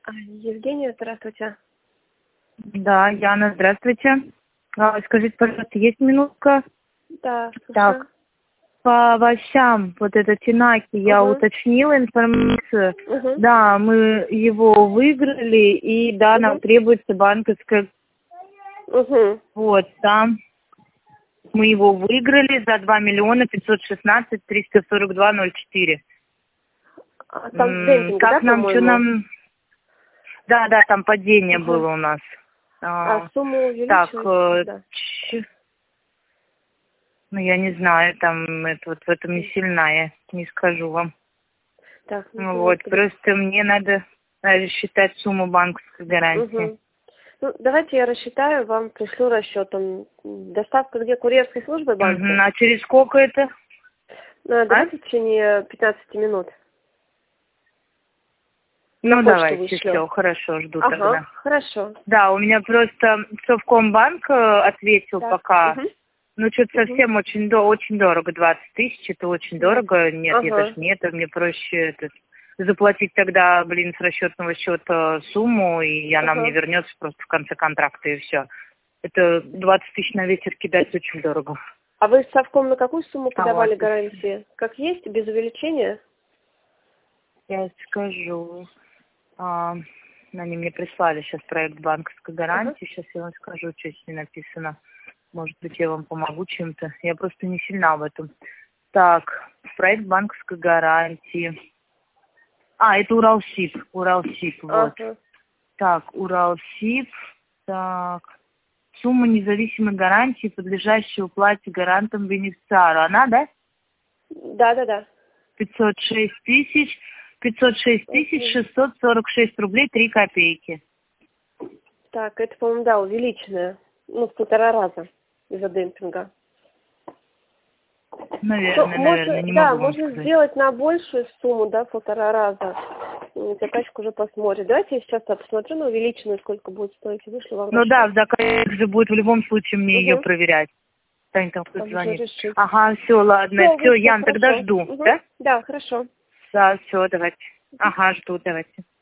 Евгения, здравствуйте. Да, Яна, здравствуйте. Скажите, пожалуйста, есть минутка? Да, слушаю. Так, по овощам, вот это Тенаки, я уточнила информацию. Да, мы его выиграли, и да, нам требуется банковская... Вот, там мы его выиграли за 2 миллиона 516 342 04. А там демпинг, как да, нам, что по-моему? нам... Да, там падение было у нас. А сумму Так, увеличивать? Да. ну, я не знаю, там, это вот в этом не сильна, я не скажу вам. Так, Вот, просто мне надо рассчитать сумму банковской гарантии. Ну, давайте я рассчитаю, вам пришлю расчетом. Доставка где? Курьерской службы банка? А через сколько это? Давайте в течение 15 минут. Ну, давайте, все, хорошо, жду тогда. Хорошо. Да, у меня просто Совкомбанк ответил Так. пока. Ну, что-то совсем очень дорого, 20 тысяч, это очень дорого. Нет, я даже не это, мне проще заплатить тогда, с расчетного счета сумму, и она мне вернется просто в конце контракта, и все. Это 20 тысяч на ветер кидать очень дорого. А вы Совком на какую сумму подавали гарантии? Как есть, без увеличения? Я скажу. Они мне прислали сейчас проект банковской гарантии. Сейчас я вам скажу, что здесь написано. Может быть, я вам помогу чем-то. Я просто не сильна в этом. Так, проект банковской гарантии. Это Уралсиб. Вот. Так, Уралсиб. Так. Сумма независимой гарантии, подлежащей уплате гарантом-бенефициару. Она, да? Да. 506 тысяч 646 рублей 3 копейки. Так, это, по-моему, да, увеличенное. Ну, в 1,5 раза из-за демпинга. Наверное, не могу вам можно сказать. сделать на большую сумму, да, в 1,5 раза. Заказчик уже посмотрит. Давайте я сейчас посмотрю на увеличенную, сколько будет стоить, и вышлю вам расчет. Да, заказчик же будет в любом случае мне ее проверять. Тань, там кто звонит. Все, ладно. Все, Ян, тогда жду, да? Да, хорошо. Да, все, давайте. Жду, давайте.